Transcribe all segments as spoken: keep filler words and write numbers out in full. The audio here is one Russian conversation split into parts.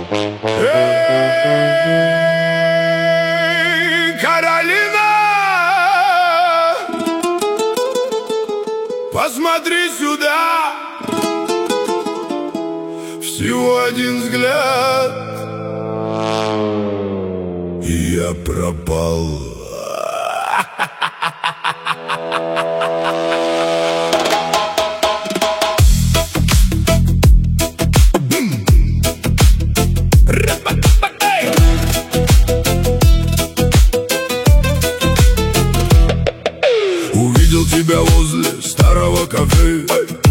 Эй, Каролина, посмотри сюда. Всего один взгляд, и я пропал. Увидел тебя возле старого кафе,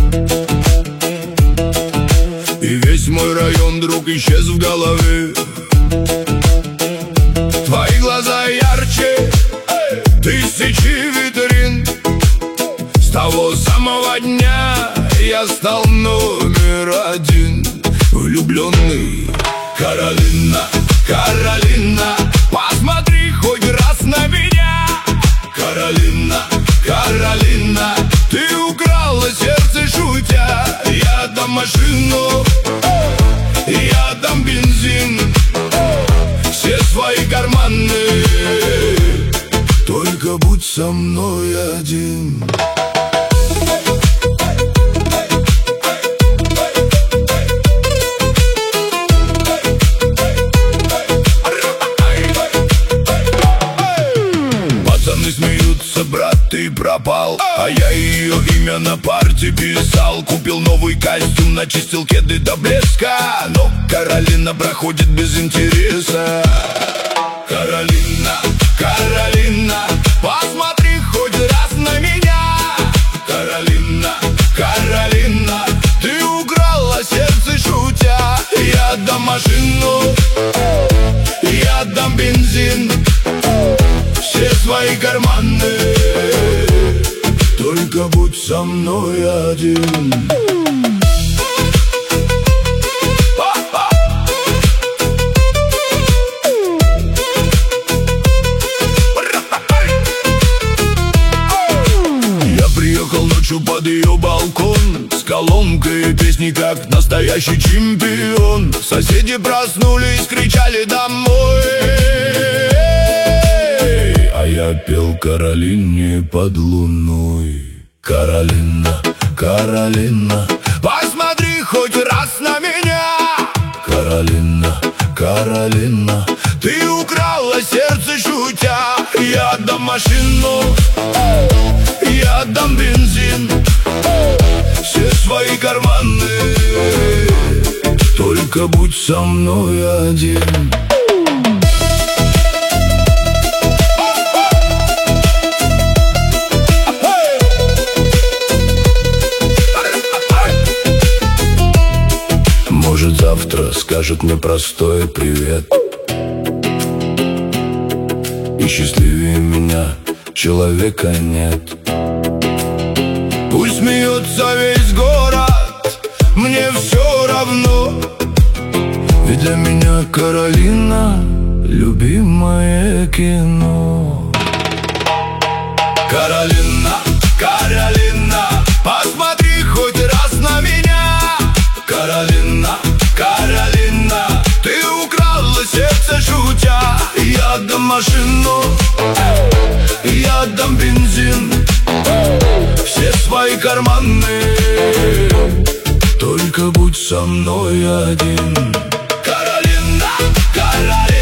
и весь мой район вдруг исчез в голове. Твои глаза ярче тысячи витрин. С того самого дня я стал номер один. Влюбленный. Каролина, Каролина, посмотри хоть раз на меня. Каролина, Каролина, ты украла сердце, шутя. Я дам машину, я дам бензин, все свои карманы, только будь со мной один. Пацаны смеются, брат, ты пропал, а я ее имя на парте писал. Купил новый костюм, начистил кеды до блеска, но Каролина проходит без интереса. Каролина, Каролина, посмотри хоть раз на меня. Каролина, Каролина, ты украла сердце, шутя. Я дам машину, я дам бензин, все свои карманы, только будь со мной один. Я приехал ночью под ее балкон с колонкой песни, как настоящий чемпион. Соседи проснулись, кричали домой, а я пел Каролине под луной. Каролина, Каролина, посмотри хоть раз на меня. Каролина, Каролина, ты украла сердце, шутя. Я дам машину, я дам бензин, все свои карманы, только будь со мной один. Может, завтра скажет мне простой привет, и счастливее меня человека нет. Пусть смеется весь город, мне все равно, ведь для меня Каролина — любимое кино. Каролина, Каролина, посмотри хоть раз на меня. Каролина, Каролина, ты украла сердце, шутя. Я дам машину, я дам бензин, все свои карманы, только будь со мной один. Каролина, Каролина.